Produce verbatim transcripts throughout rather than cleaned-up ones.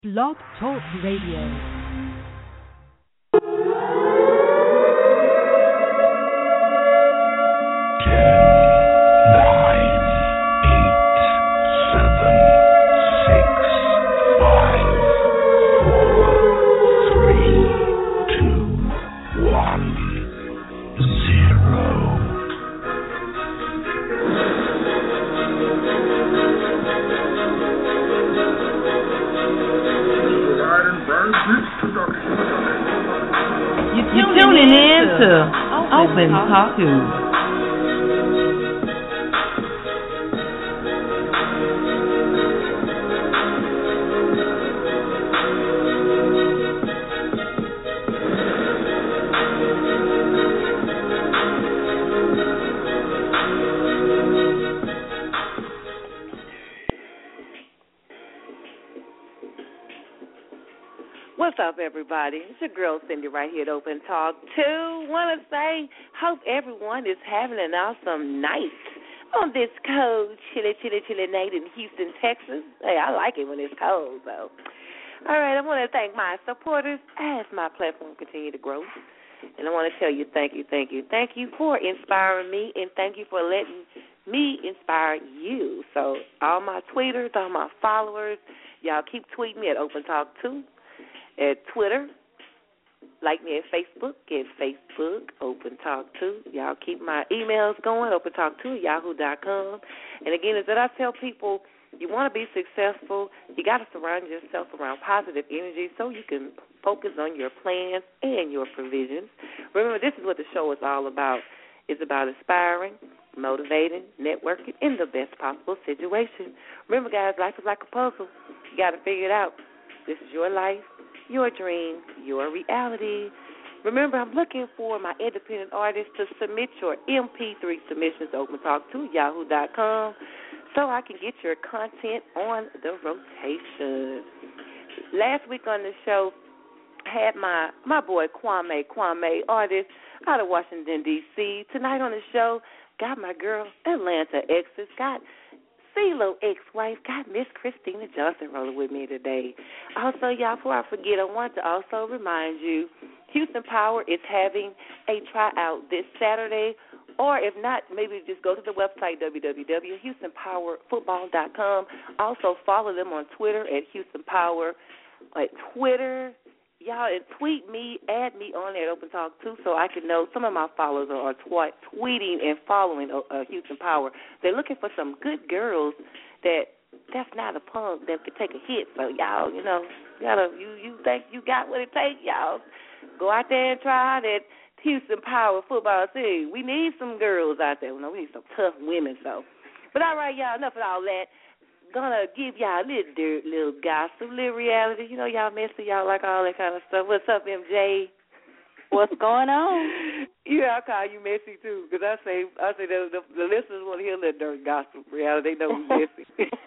Blog Talk Radio. Open Talk. What's up, everybody? It's your girl, Cindy, right here at Open Talk two. Want to say, hope everyone is having an awesome night on this cold, chilly, chilly, chilly night in Houston, Texas. Hey, I like it when it's cold, though. All right, I want to thank my supporters as my platform continue to grow. And I want to tell you thank you, thank you, thank you for inspiring me, and thank you for letting me inspire you. So all my tweeters, all my followers, y'all keep tweeting me at Open Talk two. At Twitter, like me at Facebook, at Facebook, Open Talk two. Y'all keep my emails going, Open Talk two at yahoo dot com. And again, as I tell people, you want to be successful, you got to surround yourself around positive energy so you can focus on your plans and your provisions. Remember, this is what the show is all about. It's about inspiring, motivating, networking in the best possible situation. Remember, guys, life is like a puzzle. You got to figure it out. This is your life, your dream, your reality. Remember, I'm looking for my independent artists to submit your M P three submissions to Open Talk to yahoo dot com so I can get your content on the rotation. Last week on the show, I had my, my boy Kwame, Kwame, artist out of Washington, D C Tonight on the show, got my girl Atlanta Exes, got CeeLo ex-wife, got Miss Christina Johnson rolling with me today. Also, y'all, before I forget, I want to also remind you, Houston Power is having a tryout this Saturday, or if not, maybe just go to the website, w w w dot houston power football dot com. Also, follow them on Twitter at Houston Power, at Twitter. Y'all, and tweet me, add me on there at Open Talk too, so I can know some of my followers are tw- tweeting and following uh, Houston Power. They're looking for some good girls that that's not a punk that could take a hit. So y'all, you know, you gotta you you think you got what it takes, y'all. Go out there and try that Houston Power football team. We need some girls out there. You know, we need some tough women. So, but all right, y'all, enough of all that. Gonna give y'all a little dirt, little gossip, little reality. You know, y'all messy, y'all like all that kind of stuff. What's up, M J? What's going on? Yeah, I call you messy too, because I say, I say the, the, the listeners want to hear a little dirt gossip reality. They know we messy.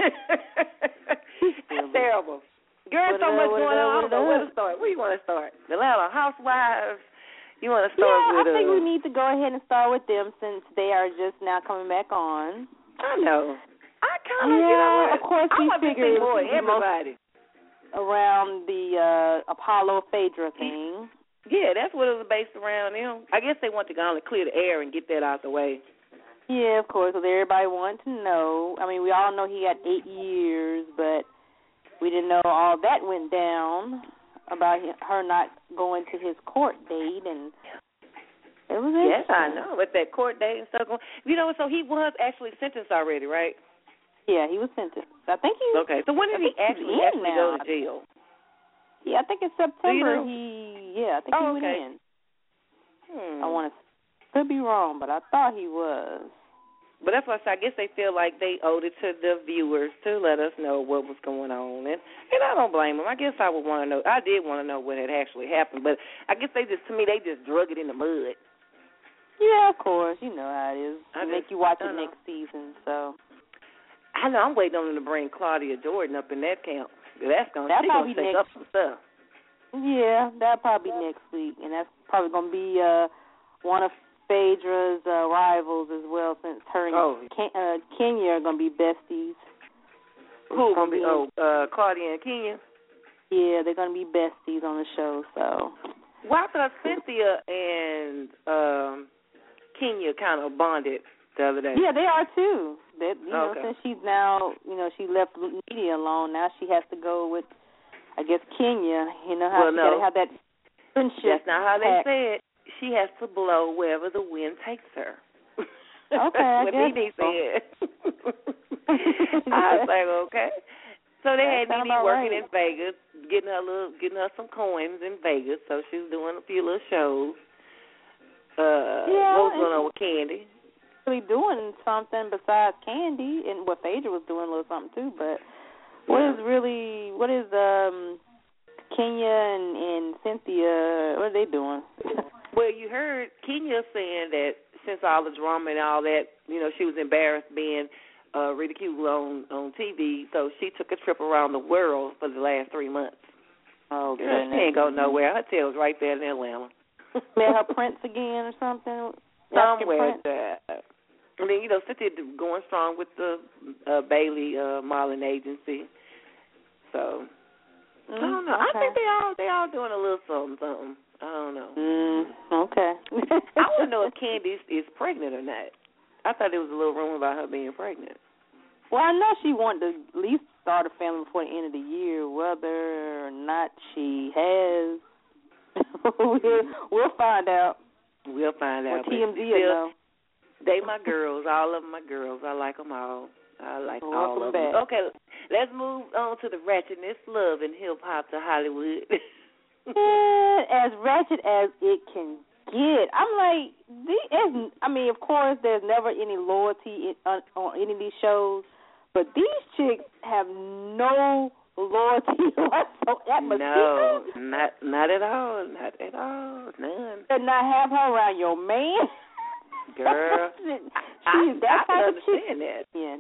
That's terrible. Girl, so much going on. I don't know where to start. Where you want to start? The Atlanta Housewives. You want to start yeah, with? I think uh, we need to go ahead and start with them since they are just now coming back on. I know. I kind of, yeah, you know, of course I we want to figured see more everybody around the uh, Apollo Phaedra thing. Yeah, that's what it was based around. You know, I guess they want to go on and clear the air and get that out the way. Yeah, of course. Because everybody wanted to know. I mean, we all know he had eight years, but we didn't know all that went down about her not going to his court date and. It was yes, I know. With that court date and stuff going, you know, so he was actually sentenced already, right? Yeah, he was sentenced. I think he. Okay, so when did he actually actually now. go to jail? Yeah, I think in September you know? he. Yeah, I think oh, he okay. went in. Hmm. I want to. Could be wrong, but I thought he was. But that's why I, said, I guess they feel like they owed it to the viewers to let us know what was going on, and and I don't blame them. I guess I would want to know. I did want to know what had actually happened, but I guess they just to me they just drug it in the mud. Yeah, of course. You know how it is. I They make just, you watch I it know. next season, so. I know. I'm waiting on them to bring Claudia Jordan up in that camp. That's going to probably take next, up some stuff. Yeah, that'll probably be next week, and that's probably going to be uh, one of Phaedra's uh, rivals as well, since her and oh. Ken, uh, Kenya are going to be besties. Who going to be? Oh, uh, Claudia and Kenya? Yeah, they're gonna be besties on the show. So. Well, I thought Cynthia and um, Kenya kind of bonded the other day. Yeah, they are too. That you know, Okay. since she's now, you know, she left media alone. Now she has to go with, I guess, Kenya. You know how Well, she no. got to have that friendship. That's not how they pact. say it. She has to blow wherever the wind takes her. Okay, I what guess Nene so. said. I was like, okay. So they That had sound Nene about working right. in Vegas, getting her little, getting her some coins in Vegas. So she was doing a few little shows. Uh, Yeah, what was and going on with Candy? Really doing something besides Candy, and what Phaedra was doing a little something too. But what is really, what is um Kenya and, and Cynthia? What are they doing? Well, you heard Kenya saying that since all the drama and all that, you know, she was embarrassed being uh, ridiculed on, on T V, so she took a trip around the world for the last three months. Oh, Girl, goodness. she ain't go nowhere. Her tail's right there in Atlanta. Met her prince again or something? Somewhere. Prince? There. I mean, you know, Cynthia going strong with the uh, Bailey uh, modeling agency. So, Mm, I don't know. okay. I think they all they all doing a little something, something. I don't know. Mm, okay. I want to know if Candy is pregnant or not. I thought there was a little rumor about her being pregnant. Well, I know she wanted to at least start a family before the end of the year. Whether or not she has, we'll, we'll find out. We'll find Or out. T M Z But will still, know. they my girls. All of them my girls. I like them all. I like Welcome all of them. back. Okay, let's move on to the ratchetness, love, and hip-hop to Hollywood. Yeah, as ratchet as it can get. I'm like, the, I mean, of course, there's never any loyalty in, on, on any of these shows, but these chicks have no loyalty whatsoever. No, not not at all. Not at all. None. And not have her around your man. Girl, she's that I, I type can of chick. understand that. Yeah.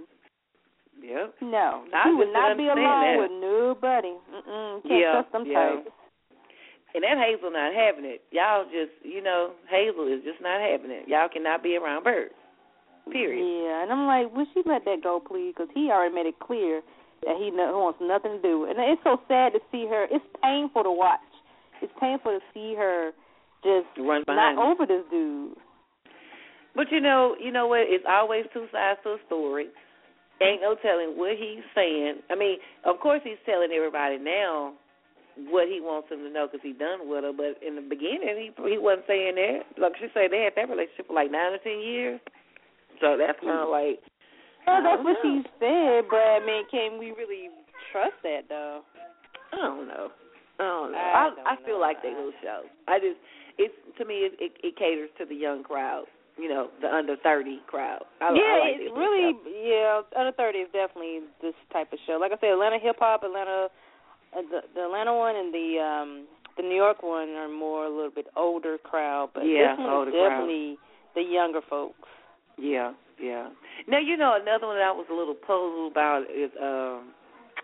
Yep. No, I she would just not be understand alone that. with nobody. Mm-mm, can't Yeah, trust them yeah. types. And that Hazel not having it. Y'all just, you know, Hazel is just not having it. Y'all cannot be around birds. Period. Yeah, and I'm like, would she let that go, please? Because he already made it clear that he no, wants nothing to do with it. And it's so sad to see her. It's painful to watch. It's painful to see her just Run not behind him. over this dude. But you know, you know what? It's always two sides to a story. Ain't no telling what he's saying. I mean, of course he's telling everybody now what he wants them to know because he's done with her. But in the beginning, he he wasn't saying that. Like she said, they had that relationship for like nine or ten years. So that's kind of like. Well, I that's don't what know. she said, but I mean, can we really trust that though? I don't know. I don't know. I I, don't I feel know. like they little show. I just, it's to me, it, it, it caters to the young crowd. You know, the under thirty crowd. I, yeah, I like it's this really, show. yeah, under thirty is definitely this type of show. Like I said, Atlanta hip hop, Atlanta, uh, the, the Atlanta one and the um the New York one are more a little bit older crowd, but Yeah, this one older is definitely the younger folks. Yeah, yeah. Now you know another one that I was a little puzzled about is um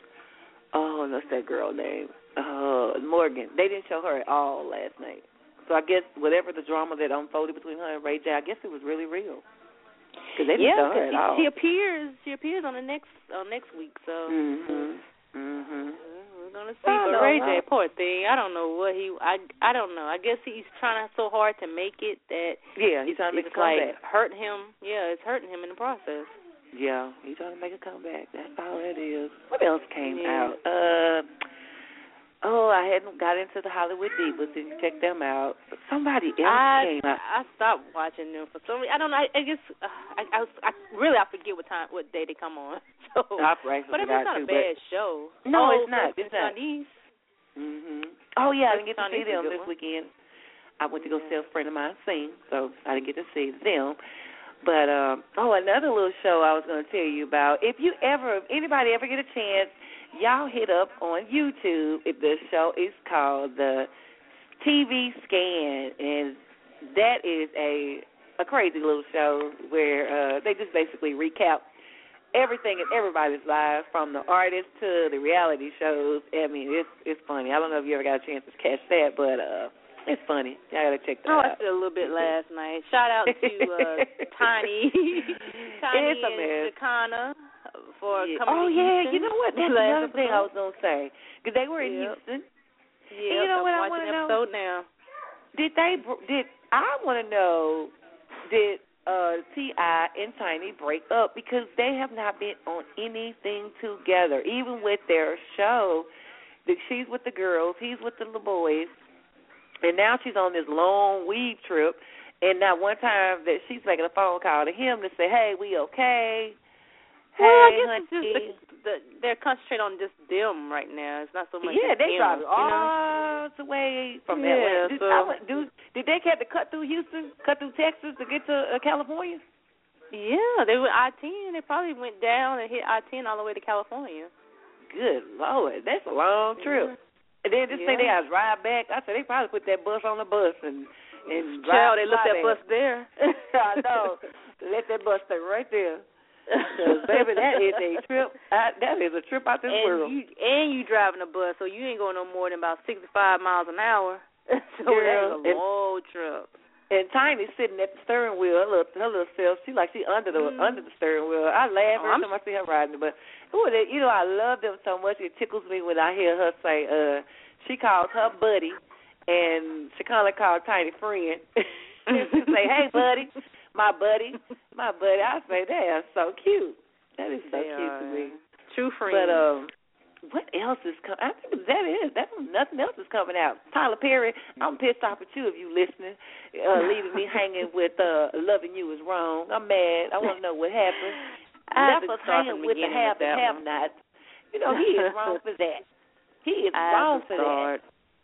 oh, what's that girl name? Uh, Morgan. They didn't show her at all last night. So I guess whatever the drama that unfolded between her and Ray J, I guess it was really real. Because they didn't Yeah, show her at all. she, she appears. She appears on the next on next week. So Mhm. Mhm. we're gonna see. I But know, Ray right? J, poor thing. I don't know what he. I I don't know. I guess he's trying so hard to make it that Yeah, he's trying to make it's a comeback. like hurting him. Yeah, it's hurting him in the process. Yeah, he's trying to make a comeback. That's all it is. What else came Yeah. out? Uh, oh, I hadn't got into the Hollywood Divas. Didn't check them out. Somebody else I came out. I stopped watching them for some reason. I don't know. I, I guess uh, I, I, was, I really I forget what time what day they come on. So, I practically but I mean, it's forgot not a too, bad but- show. No, oh, it's not. Flex It's not. Sundays. Mhm. Oh yeah, I didn't get to Sundays see is a them good this one. weekend. I went to go see a friend of mine sing, so I didn't get to see them. But um, oh, another little show I was going to tell you about. If you ever, if anybody ever get a chance, y'all hit up on YouTube. If the show is called the T V Scan, and that is a a crazy little show where uh, they just basically recap everything in everybody's lives, from the artists to the reality shows. I mean, it's it's funny. I don't know if you ever got a chance to catch that, but uh, it's funny. Y'all gotta check that Oh, I out. did a little bit last night. Shout out to uh, Tiny, Tiny It's a mess. and Shakana for yeah. coming oh, to yeah, Houston. you know what? That's last another thing I was episode. going to say. Because they were in Yep. Houston. Yeah, you know I'm what I watching want to the know? episode now. Did they, did, I want to know, did uh, T I and Tiny break up? Because they have not been on anything together. Even with their show, that she's with the girls, he's with the little boys. And now she's on this long weed trip. And not one time that she's making a phone call to him to say, hey, we okay? Well, hey, I guess honey. it's just the, the, they're concentrating on just them right now. It's not so much. Yeah, they him, drive you know? all the way from Yeah, Atlanta. Did, so- I went, do, did they have to cut through Houston, cut through Texas to get to uh, California? Yeah, they were I ten. They probably went down and hit I ten all the way to California. Good Lord, that's a long trip. Yeah. And then this Yeah. thing they got to drive back. I said they probably put that bus on the bus and and Child, drive. they left that bus there. I know. Let that bus stay right there. Because baby, that is a trip. I, that is a trip out this and world. you and you driving a bus, so you ain't going no more than about sixty-five miles an hour. So Girl, that's a and- long trip. And Tiny sitting at the steering wheel, her little, her little self, she like she under the Mm. under the steering wheel. I laugh Oh, every I'm- time I see her riding it, but ooh, they, you know, I love them so much. It tickles me when I hear her say, uh, she calls her buddy, and she kind of called Tiny friend. She say, hey, buddy, my buddy, my buddy. I say, that is so cute. That is so They cute are. to me. True friends. But um, what else is coming? I think that is. That nothing else is coming out. Tyler Perry, I'm pissed off at you if you listening, uh, leaving me hanging with uh, loving you is wrong. I'm mad. I want to know what happened. I Left have to us start hanging from with the beginning have with and that have one. nots. You know he is wrong for that. He is I wrong have to for start.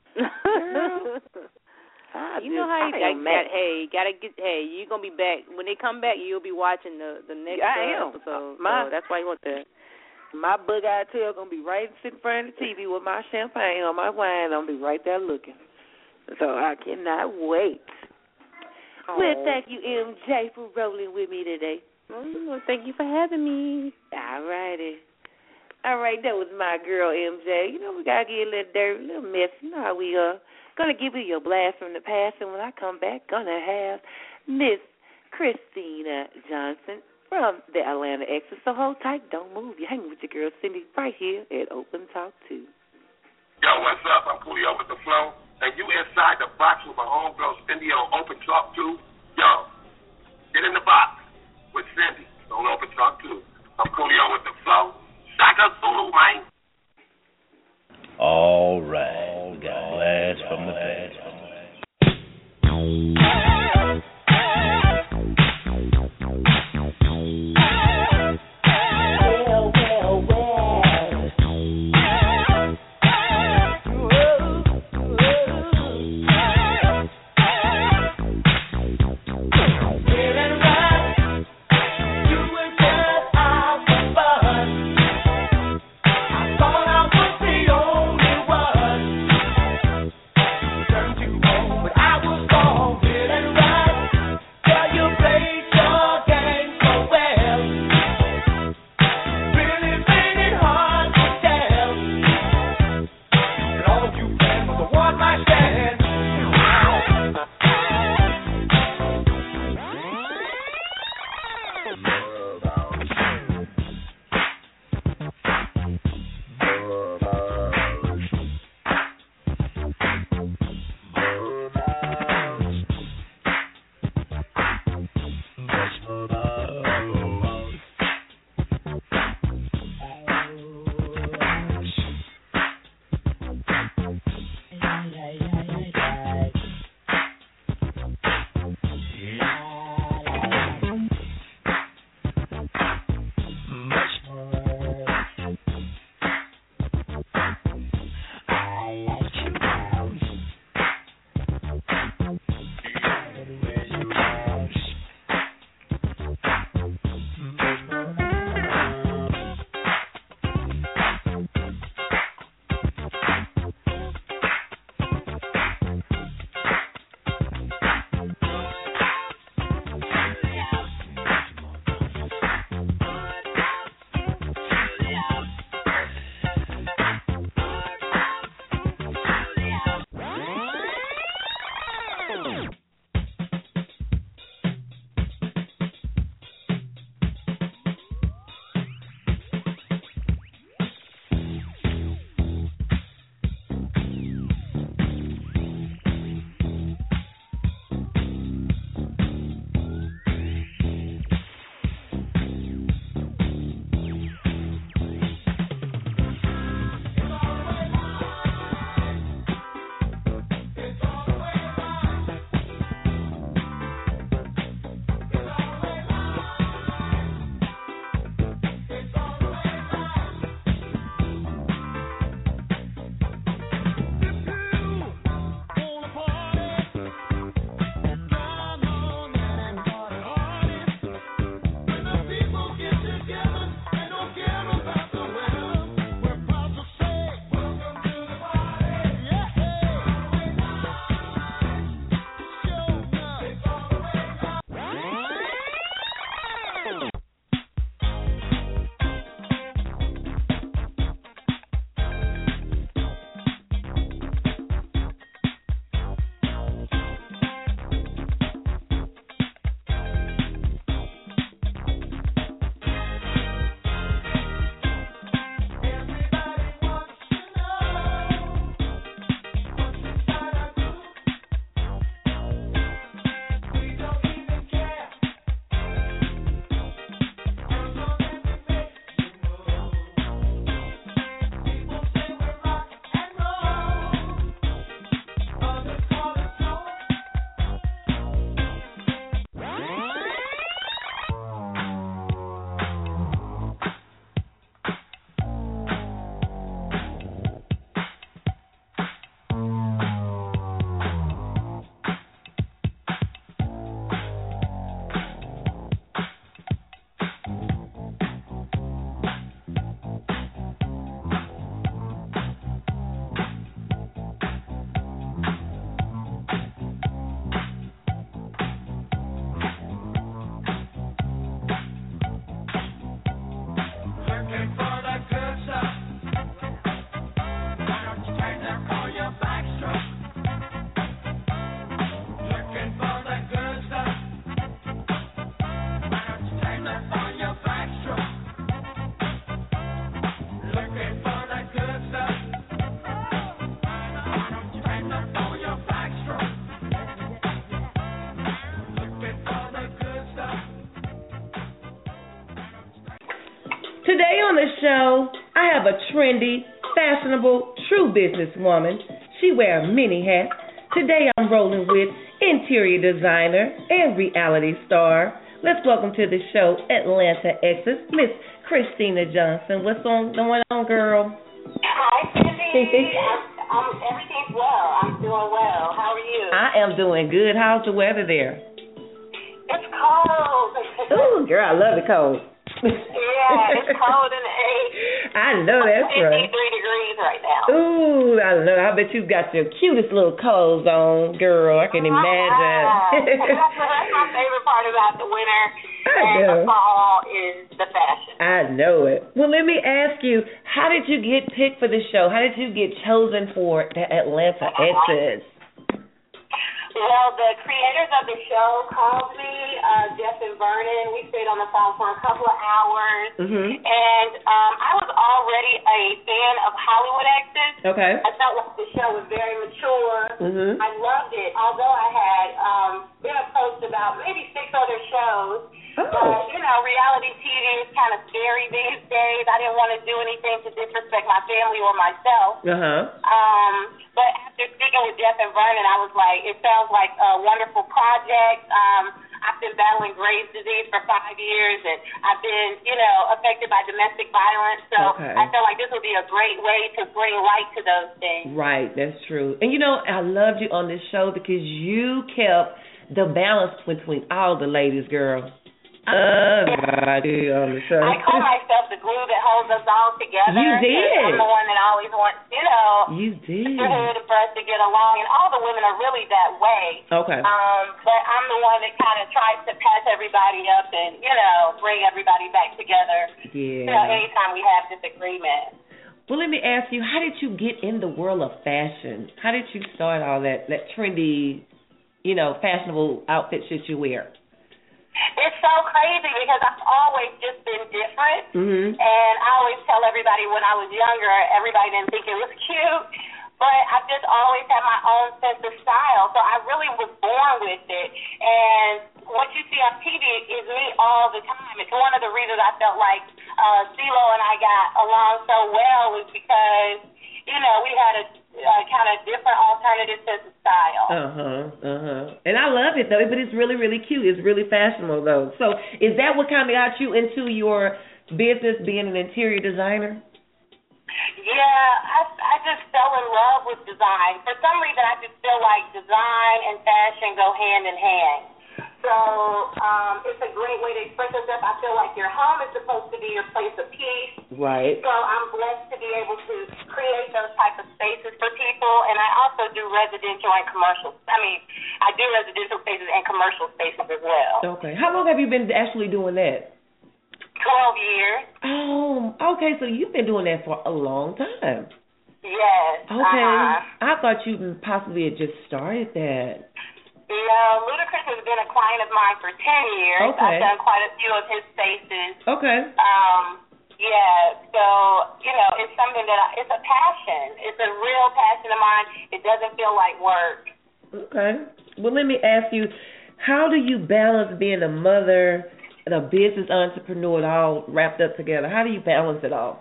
Girl. that. that. You know how you got, got hey, gotta get hey, you're gonna be back. When they come back you'll be watching the, the next I uh, am. episode. My- so that's why you want that. My bug-eyed tail gonna be right sitting in front of the T V with my champagne on my wine. I'm gonna be right there looking. So I cannot wait. Oh. Well, thank you, M J, for rolling with me today. Oh, thank you for having me. All righty. All right, that was my girl, M J. You know, we got to get a little dirty, a little messy. You know how we are. Going to give you your blast from the past, and when I come back, going to have Miss Christina Johnson from the Atlanta Exes. So hold tight, don't move. You're hanging with your girl, Cindy, right here at Open Talk two. Yo, what's up? I'm Coolio with the Flow, and you inside the box with my homegirl Cindy on Open Talk two. Yo, get in the box with Cindy on Open Talk two. I'm Coolio with the Flow. Shaka Zulu, man. All right, we got a blast from the past. I the show, I have a trendy, fashionable, true businesswoman. She wears many hats. Today I'm rolling with interior designer and reality star. Let's welcome to the show Atlanta Exes, Miss Christina Johnson. What's on going on, girl? Hi, Cindy. um, everything's well. I'm doing well. How are you? I am doing good. How's the weather there? It's cold. Ooh, girl, I love the cold. Yeah, it's cold in the eight. I know that's right. fifty-three degrees right now. Ooh, I know. I bet you've got your cutest little clothes on, girl. I can Oh, imagine. yeah. That's my favorite part about the winter I and know. the fall is the fashion. I know it. Well, let me ask you, how did you get picked for the show? How did you get chosen for the Atlanta Exes? Well, the creators of the show called me, uh, Jeff and Vernon. We stayed on the phone for a couple of hours. Mm-hmm. And um, I was already a fan of Hollywood Exes. Okay. I felt like the show was very mature. Mm-hmm. I loved it, although I had um, been approached about maybe six other shows. Oh. But, you know, reality T V is kind of scary these days. I didn't want to do anything to disrespect my family or myself. Uh-huh. Um, but after speaking with Jeff and Vernon, I was like, it sounds like a wonderful project. Um, I've been battling Graves' disease for five years, and I've been, you know, affected by domestic violence. So Okay. I felt like this would be a great way to bring light to those things. Right, that's true. And, you know, I loved you on this show because you kept the balance between all the ladies, girl. I love you on the show. I call myself the glue that holds us all together. You did. I'm the one that always wants, you know, You did. for us to get along, and all the women are really that way. Okay. Um, but I'm the one that kind of tries to patch everybody up and, you know, bring everybody back together. Yeah. You know, anytime we have disagreement. Well, let me ask you, how did you get in the world of fashion? How did you start all that, that trendy, you know, fashionable outfits that you wear? It's so crazy because I've always just been different. Mm-hmm. And I always tell everybody when I was younger, everybody didn't think it was cute. But I've just always had my own sense of style. So I really was born with it. And what you see on T V is me all the time. It's one of the reasons I felt like uh, CeeLo and I got along so well was because, you know, we had a uh, kind of different alternative sense of style. Uh-huh, uh-huh. And I love it, though, but it's really, really cute. It's really fashionable, though. So is that what kind of got you into your business, being an interior designer? Yeah, I, I just fell in love with design. For some reason, I just feel like design and fashion go hand in hand. So um, it's a great way to express yourself. I feel like your home is supposed to be your place of peace. Right. So I'm blessed to be able to create those type of spaces for people. And I also do residential and commercial. I mean, I do residential spaces and commercial spaces as well. Okay. How long have you been actually doing that? twelve years. Oh, okay. So you've been doing that for a long time. Yes. Okay. Uh-huh. I thought you possibly had just started that. No, Ludacris has been a client of mine for ten years. Okay. I've done quite a few of his spaces. Okay. Um, yeah, so, you know, it's something that, I, it's a passion. It's a real passion of mine. It doesn't feel like work. Okay. Well, let me ask you, how do you balance being a mother and a business entrepreneur all wrapped up together? How do you balance it all?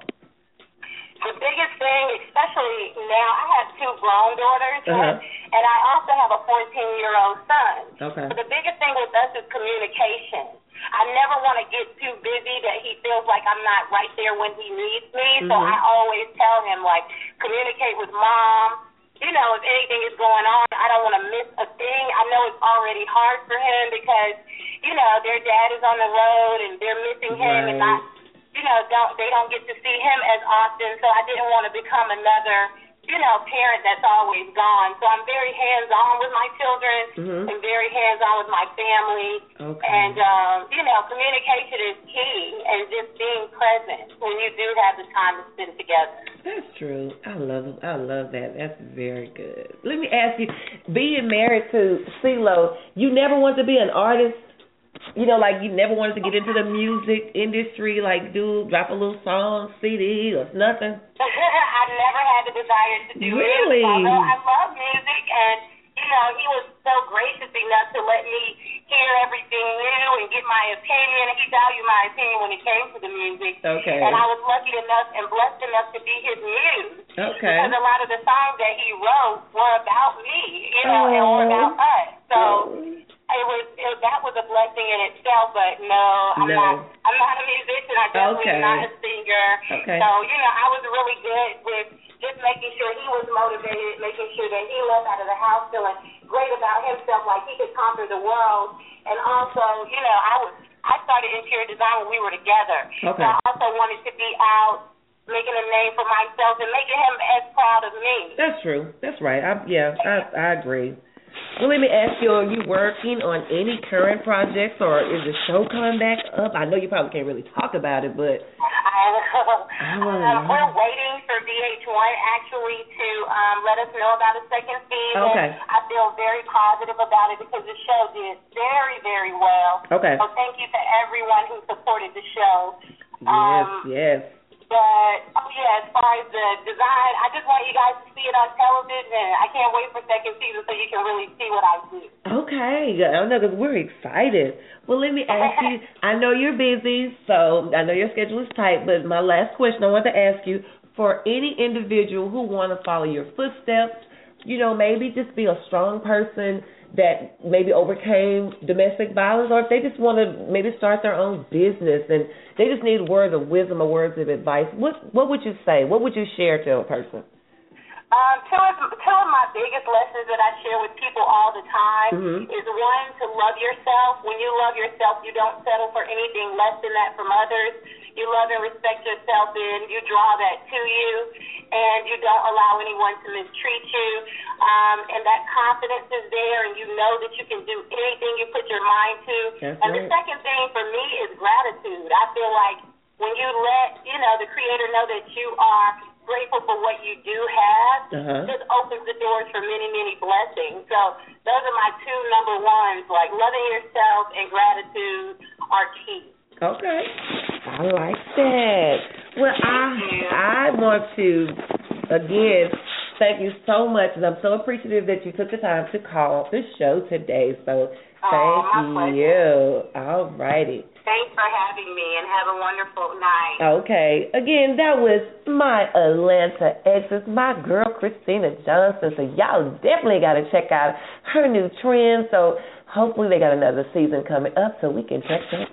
The biggest thing, especially now, I have two grown daughters, Uh-huh. and I also have a fourteen-year-old son. Okay. So the biggest thing with us is communication. I never want to get too busy that he feels like I'm not right there when he needs me. So Mhm. I always tell him, like, communicate with mom. You know, if anything is going on, I don't want to miss a thing. I know it's already hard for him because, you know, their dad is on the road and they're missing him and Right. not, you know, don't they don't get to see him as often. So I didn't want to become another, you know, parent that's always gone. So I'm very hands-on with my children Mhm. and very hands-on with my family. Okay. And, um, you know, communication is key and just being present when you do have the time to spend together. That's true. I love I love that. That's very good. Let me ask you, being married to CeeLo, you never wanted to be an artist? You know, like you never wanted to get into the music industry, like do drop a little song, C D, or nothing? I never had the desire to do Really? music, although I love music, and, you know, he was so gracious enough to let me hear everything new and get my opinion. He valued my opinion when it came to the music. Okay. And I was lucky enough and blessed enough to be his muse. Okay. Because a lot of the songs that he wrote were about me, you know, oh. and were about us. So it was it, that was a blessing in itself. But no, I'm no. not. I'm not a musician. I definitely okay. am not a singer. Okay. So you know, I was really good with just making sure he was motivated, making sure that he left out of the house feeling great about himself, like he could conquer the world. And also, you know, I was I started interior design when we were together. Okay. So I also wanted to be out making a name for myself and making him as proud of me. That's true. That's right. I, yeah, I, I agree. Well, let me ask you, are you working on any current projects, or is the show coming back up? I know you probably can't really talk about it, but... I know. Um, we're waiting for V H one, actually, to um, let us know about a second season. Okay. I feel very positive about it because the show did very, very well. Okay. So thank you to everyone who supported the show. Yes, um, yes. But, oh, yeah, as far as the design, I just want you guys to see it on television. I can't wait for second season so you can really see what I do. Okay. I know, because we're excited. Well, let me ask you, I know you're busy, so I know your schedule is tight, but my last question I want to ask you, for any individual who want to follow your footsteps, you know, maybe just be a strong person that maybe overcame domestic violence, or if they just want to maybe start their own business and they just need words of wisdom or words of advice, what what would you say? What would you share to a person? Um, two, of, two of my biggest lessons that I share with people all the time mm-hmm. is, one, to love yourself. When you love yourself, you don't settle for anything less than that from others. You love and respect yourself, and you draw that to you, and you don't allow anyone to mistreat you. Um, and that confidence is there, and you know that you can do anything you put your mind to. That's and right. The second thing for me is gratitude. I feel like when you let, you know, the Creator know that you are grateful for what you do have, uh-huh. just opens the doors for many, many blessings. So those are my two number ones, like loving yourself and gratitude are key. Okay. I like that. Well, I I want to, again, thank you so much, and I'm so appreciative that you took the time to call the show today. So thank oh, you. All righty. Thanks for having me, and have a wonderful night. Okay. Again, that was my Atlanta exes, my girl Christina Johnson. So y'all definitely got to check out her new trend. So hopefully they got another season coming up so we can check that.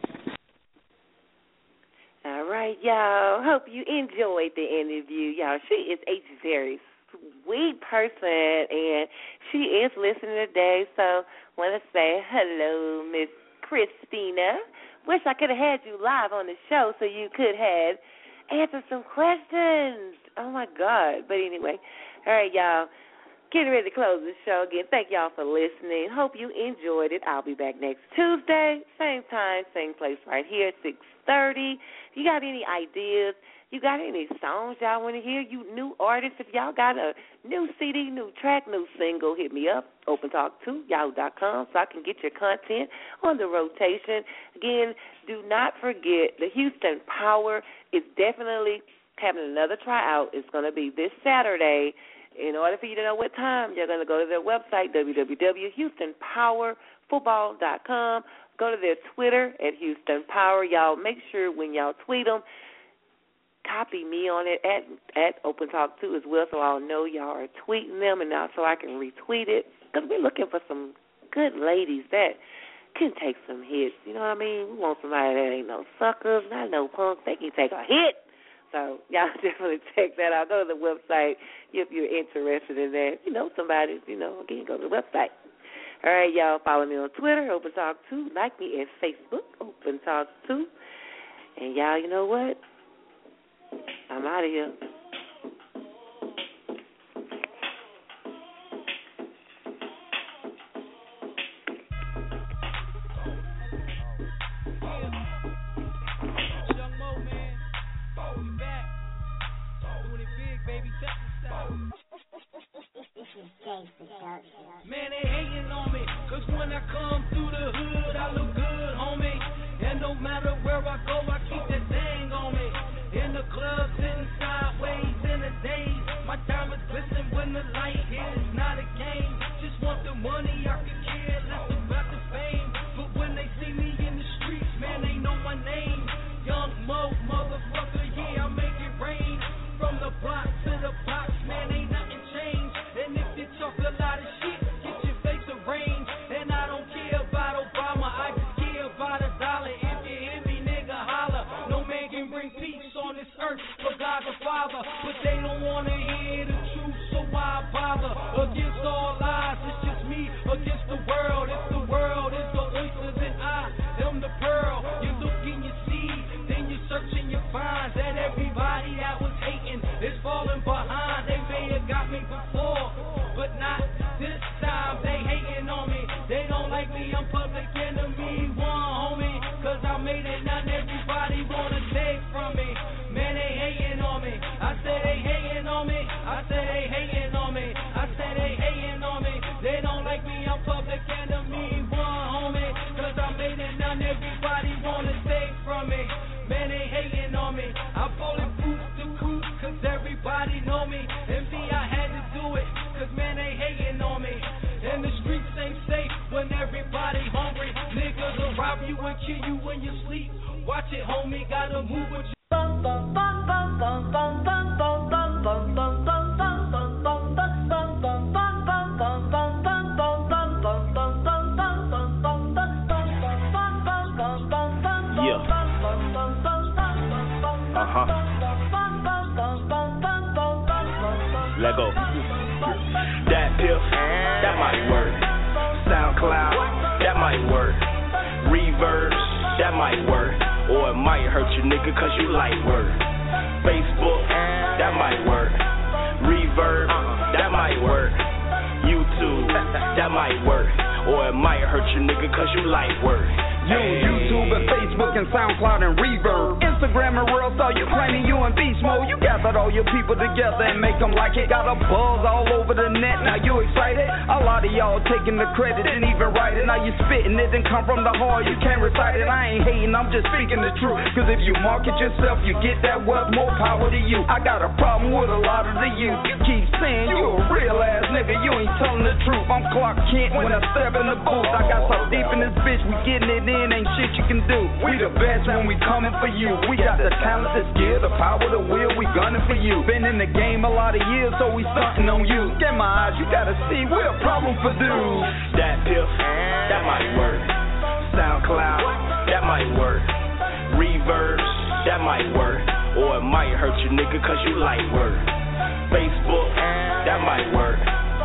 All right, y'all. Hope you enjoyed the interview, y'all. She is a very sweet person, and she is listening today. So want to say hello, Miss Christina. Wish I could have had you live on the show so you could have answered some questions. Oh, my God. But anyway, all right, y'all. Getting ready to close the show again. Thank y'all for listening. Hope you enjoyed it. I'll be back next Tuesday, same time, same place right here at six thirty. If you got any ideas, you got any songs y'all want to hear, you new artists, if y'all got a new C D, new track, new single, hit me up, open talk two yahoo dot com, so I can get your content on the rotation. Again, do not forget the Houston Power is definitely having another tryout. It's going to be this Saturday. In order for you to know what time, you're going to go to their website, w w w dot houston power football dot com. Go to their Twitter at Houston Power. Y'all make sure when y'all tweet them, copy me on it at at Open Talk two as well, so I'll know y'all are tweeting them, and also I can retweet it. Because we're looking for some good ladies that can take some hits. You know what I mean? We want somebody that ain't no suckers, not no punks. They can take a hit. So y'all definitely check that out. Go to the website if you're interested in that. You know somebody, you know, again, go to the website. All right, y'all, follow me on Twitter, Open Talk two. Like me at Facebook, Open Talk two. And y'all, you know what? I'm out of here. Man, they hating on me, cause when I come through the hood, I look good, homie. And no matter where I go, I keep that thing on me. In the club, sitting sideways in the days. My diamonds glisten when the light hits, not a game. Just want the money, I could care less about the fame. But me, I'm public enemy one, homie. Cause I made it, not everybody wanna take from me. Man, they hating on me. I say they hating on me. I say they hating on me. I say they hating on me. They don't like me, I'm public enemy one, homie. Cause I made it, not everybody wanna take from me. Man, they hating on me. I bulletproof the crew, cause everybody know me. M V, I had to do it, cause man, they hating on me. And the streets ain't safe when everybody hungry. Niggas will rob you and kill you when you sleep. Watch it, homie, gotta move with you. Bum, bum, bum, bum, bum, bum, bum, bum, bum, bum, bum, bum, bum, bum, bum, Uh-huh. Let go. That piff, that might work. SoundCloud, that might work. Reverse, that might work. Or it might hurt you, nigga, cause you like work. Facebook, that might work. Reverb, that might work. YouTube, that might work. Or it might hurt you, nigga, cause you like work. You, YouTube and Facebook and SoundCloud and Reverb, Instagram and Real Star, you claiming you in beast mode. You gathered all your people together and make them like it. Got a buzz all over the net, now you excited? A lot of y'all taking the credit, didn't even write it. Now you spitting it and come from the heart, you can't recite it. I ain't hating, I'm just speaking the truth. Cause if you market yourself, you get that wealth, more power to you. I got a problem with a lot of the youth. You keep saying you a real ass nigga, you ain't telling the truth. I'm Clark Kent when I step in the booth. I got so deep in this bitch, we getting it in, ain't shit you can do. We the best when we coming for you. We got the talent, the skill, the power, the will, we gunning for you. Been in the game a lot of years, so we stunting on you. Get my eyes, you gotta see, we're a problem for dudes. That piff, that might work. SoundCloud, that might work. Reverse, that might work. Or it might hurt you, nigga, cause you like work. Facebook, that might work.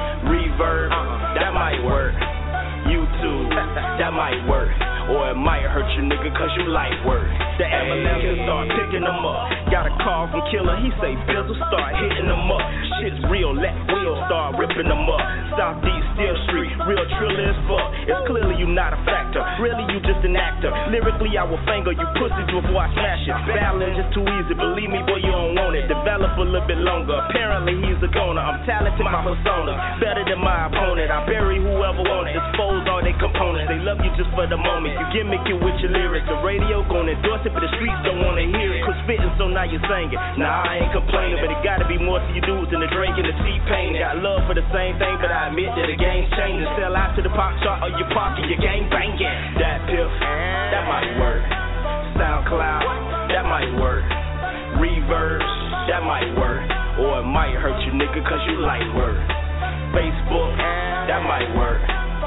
Reverb, that might work. YouTube, that might work. Or it might hurt you, nigga, cause you like work. The Eminem can start picking them up. Got a call from Killer, he say Bizzle start hitting them up. Shit's real, let Will start ripping them up. South East, Steel Street, real Triller as fuck. It's clearly you not a factor, really you just an actor. Lyrically I will finger you pussies before I smash it. Battling just too easy, believe me boy you don't want it. Develop a little bit longer, apparently he's a goner. I'm talented, my persona, better than my opponent. I bury whoever want it, dispose all their components. They love you just for the moment. You gimmick it with your lyrics. The radio gon' endorse it, but the streets don't wanna hear it. Quit spitting, so now you're singing. Nah, I ain't complaining, but it gotta be more to you dudes than the Drake and the T-Pain. Got love for the same thing, but I admit that the game's changing. Sell out to the pop chart or you parking, your game banging. That piff, that might work. SoundCloud, that might work. Reverse, that might work. Or it might hurt you, nigga, cause you like work. Facebook, that might work.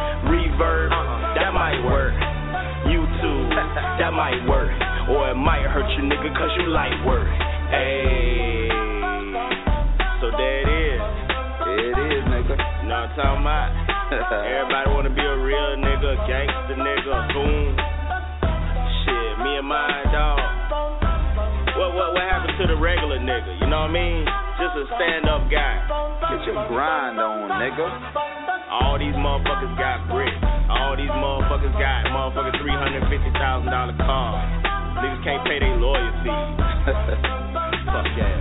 Reverb, that might work. YouTube, that might work. Or it might hurt you, nigga, cause you like work. Ayy. So there it is. There it is, nigga. You know what I'm talking about? Everybody wanna be a real nigga, a gangster nigga, a goon. Shit, me and mine, dog. What, what, what happened to the regular nigga? You know what I mean? Just a stand-up guy. Get your grind on, nigga. All these motherfuckers got bricks. All these motherfuckers got motherfucking three hundred fifty thousand dollars cars. Niggas can't pay their lawyer fees. Fuck yeah.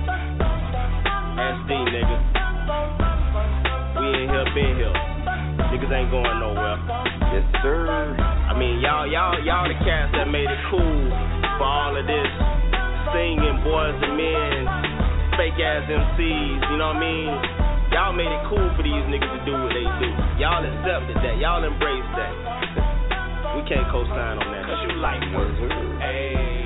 S D, nigga. We in here, been here. Niggas ain't going nowhere. Yes, sir. I mean, y'all, y'all, y'all the cats that made it cool for all of this singing, boys and men, fake ass M Cs, you know what I mean? Y'all made it cool for these niggas to do what they do. Y'all accepted that. Y'all embraced that. We can't co-sign on that. Cause you like work. Hey.